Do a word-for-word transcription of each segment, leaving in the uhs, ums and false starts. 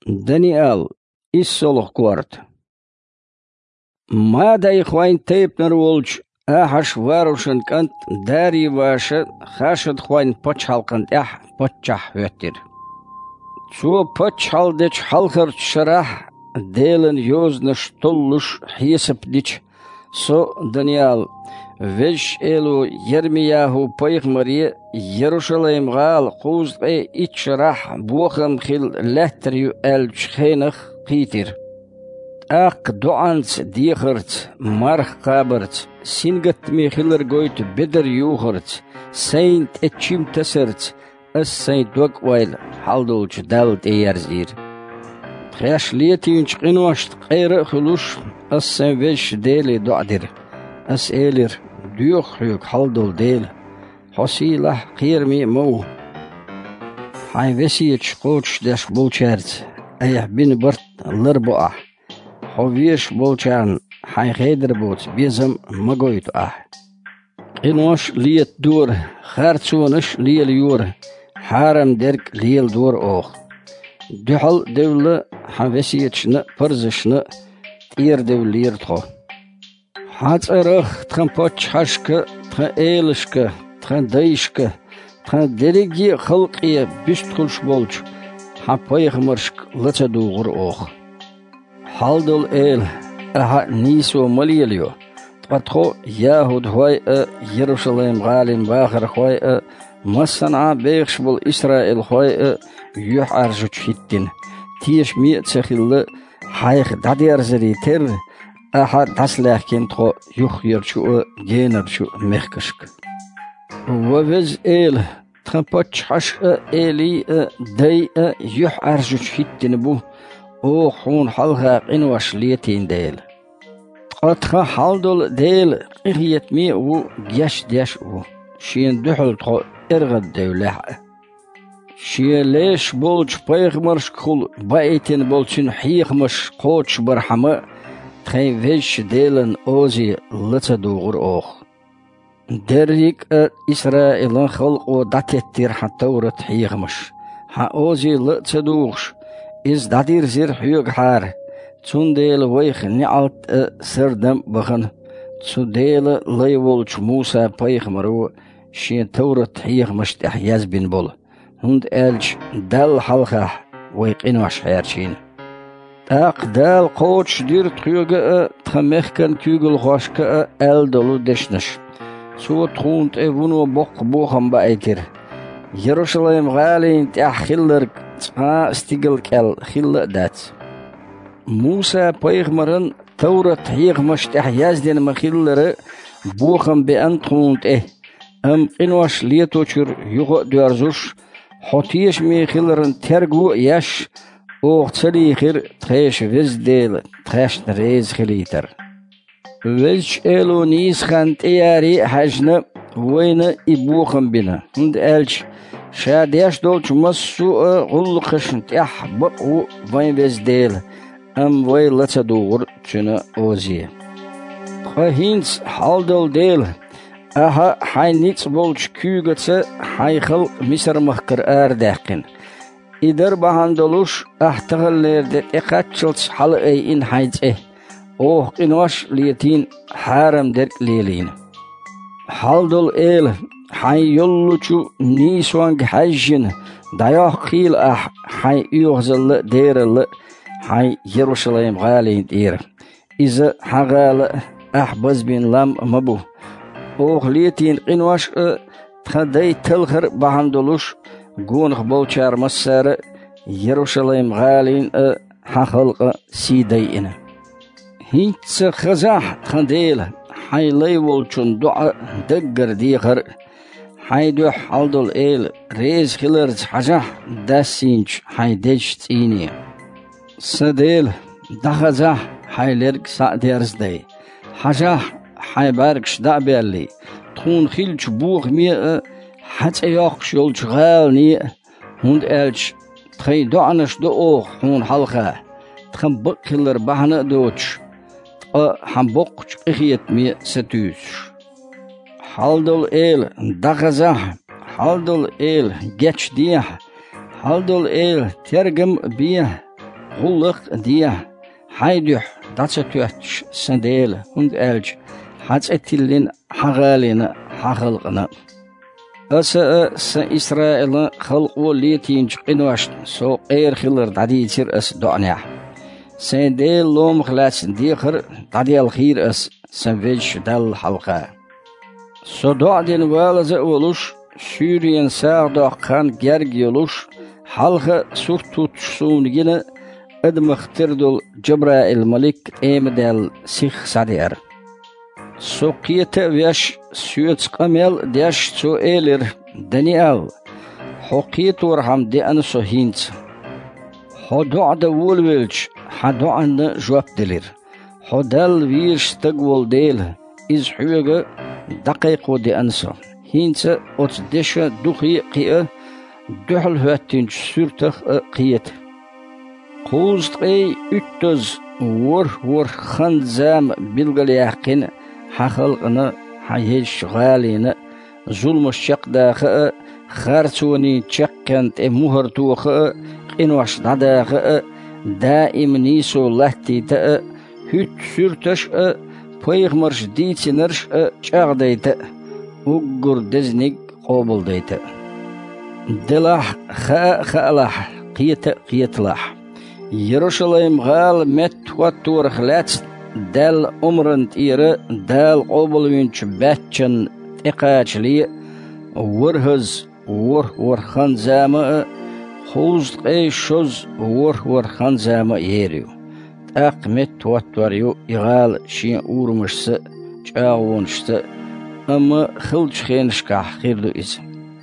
Daniel Issoloch Quart ما دا إخوين تيب نرولج أحش واروشن كانت داري واشا خاشد خوين بچحال كانت أح بچح ويتر شو بچحال ديش حلخر شرح ديلن يوزنش طلش حيسب ديش سو دانيال ويش إلو يرمياهو بيخ مريه يروشليم غال خوز اي اتشرح بوخم خيل لهتريو ألج خينخ قيتر اق دوانس ديخرت مرخ قابرت سينغت ميخيلر قويت بدر يوخرت سينت اتشيم تسرت اس سينت دوك ويل حالدولج دالت ايارزير خياش ليتينش قنواشت قير خلوش اس سين ويش ديلي دوعدر اس ايلر ديوخ حيوك حالدول ديل حسيلة قيرمي مو حي وسيتش قوتش داش بولشارت ايح بين برت لربو اح حويش بولشان حي خيدر بوت بيزم مقويت اح قنوش ليت دور خارتسونش ليل يور حارم درك ليل دور اوخ دحل دولة حي وسيتش ن برزش ن تير دول يرتخو حاج ارخ تخن بوتش حشك تخن ايلشك تخن دايشك تخن دريجي خلقية بيشتخلش بولج حبايخ مرشك لتدوغر اوخ حالدول ايل اها نيسو مليليو تقتخو ياهود هواي يروشليم غالين باخر هواي مسنعا بيخش بول اسرائيل هواي يوح ارجو تشيتين تيش مية تسخيل حايخ دادير زري تر اها داسلاح كنتخو يوخ يرشو جينر شو مخكشك ووز إيل تخنبوش حش إيلي داي يح أرجو شهيتين بو أو خون حلقا قنواش ليتين ديل تخطخ حالدول ديل إغيت مي و جاش داش و شين دحل تخو إرغد دولح شين ليش بولج بايغمرش كخول بايتين بولجين حيغمش قوتش برحمة تخين فيش ديلن أوزي لتدوغر أوخ دريك إسرائيل خلق وداتير حتورة حيغمش حاوزي لتدوغش إز دادير زير حيوغ حار تون ديل ويخ نعالت سردم بخن تون ديل ليولج موسى بايغمرو شين تورة حيغمش تحياز بن بول هند ألج دال حلقه ويقينوش حيارشين اق دال قوتش دير تخيوغ تخمخكن كيوغل خوشك أل دولو دشنش سو تخونت ايفونو بوق بوخم بايتر يروشليم غالين تاح خيلر تقا استيقل كال خيل دات موسى بايغمرن تورة حيغمش تاح يازدين مخيلر بوخم بأن تخونت ايه ام قنوش ليتوشر يغو دوارزوش حوتيش مي خيلرن ترگو ياش اوغ تسلي خير تخيش وز ديل تخيش نريز خليتر ويش إلو نيس خانت إياري حجنا وين إبوخم بنا هند ألج شاديش دولش مسو غلقشن تيح بقو وين وز ديل أم وين لتدور تشنا أوزي خهينس حالدل ديل أها حي نيتس بولش كيوغتس حي خلق مصر مخكر آرداقين إدر بهاندلوش أحتغل لردت إقاتشلس حلقي إن حيث إيه اوه قنواش ليتين حارم درك ليلين حالدل إيل حي يلوچو نيسوانگ حجن دايوخ خيل أح حي يوغزل ديرل حي يروشليم غالين دير إذا حغال أح بزبين لام مبو اوه ليتين قنواش تخدي تلخر بهاندلوش قونخ بوچار مسار يروشليم غالين حخلق سيدينا هيتس خزاح خنديل حي ليول چون دعا دقر ديخر حي دوح حالدول إيل ريز خلرز حجاح داسينش حي ديش تيني سديل دخزاح حي لرق ساديرز دي حجاح حي باركش دا بيرلي تخون خيلش بوغ مي حتى يوخش يولش غالني هند ألش تخي دعنش دو اوخ هون حلقه تخن بق خلر بحنا دوتش حنبقش إخيت مي ستوش حالدل إيل دغزح حالدل إيل جتش ديح حالدل إيل ترجم بيه غلق ديه حيدح داتشتوش سنديل هند ألج حتى حغالنا حخلقنا أس أس إسرائيل خلق وليتين قنواش سو غير خلر دعدي تصير أس دعناه سنديل لوم خلاص ديخر دعدي الخير أس سنفيش دال حلقة سو دعدين والز أولوش سوريان ساعدو خان جرجيولوش حلقة سورتوت سونجنا ادمختردل جبرائيل الملك ايمدال سيخ سادير سوقيت ويش سيوت قميل ديش سو ايلر دانيال حقيت ورحم دي انسو هينت حدو عدا وولويلج حدو عنا جواب دلير حدال ويرش تقول ديل إز حوغة دقيقو دي انسو هينت اوت ديشا دوخي قيئة دوحل هاتين سورتخ قيت قوزت قي اتوز ور ور خنزام بالغلياقين حخلقنا حيش غالينا ظلم الشق داخل خارتوني تشكنت مهر توخ قنوش داخل دائم نيسو لحتي تا هت سورتش بيغمرش ديتي نرش شاغديت وقر دزنك قوبل ديت دلح خا خالح قيت قيتلح يروشلايم غال مت واتور خلات دال أمرنت إيرا دال قبل وينش باتشن تقاش لي ورهز ور ور خنزامة خوز قي شوز ور ور خنزامة يريو تاق مت واتوريو يغال شين أورمشس جاونشس أما خلج خينش كاح خيردو إز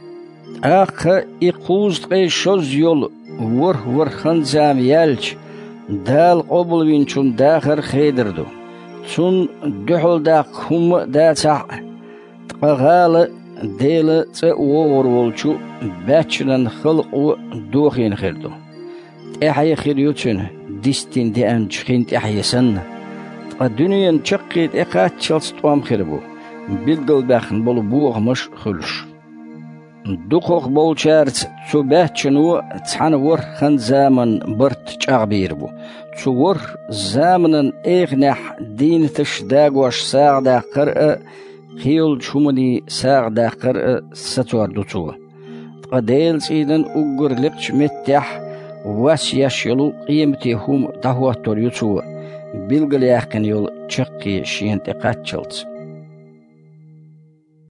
تاق إقوز قي شوز يول ور ور خنزام يالش دال قبل وينشون داخر خيدردو سون دحل داق هم داتع تقغال ديل تأوور والشو باتشنن خلق دوخين خيردو تحيي خيريوتشن ديستين دي أنش خين تحيي سن تقدنيا نشقيت إقات شلس طوام خيربو بيلقل باخن بلو بوغ مش خلش دقوق بولشارت تباتشنو تحنور خن زامن برت تشعبيربو تصور زامن إغنح دين تشداغوش ساعدا قرأ خيول شمني ساعدا قرأ ستوار دوتو قديل سيدن أقر لقش متح واس يشيلو قيمتي هم دهوة توريوتو بيلغل يحكن يول تشقي شين تقاتشلت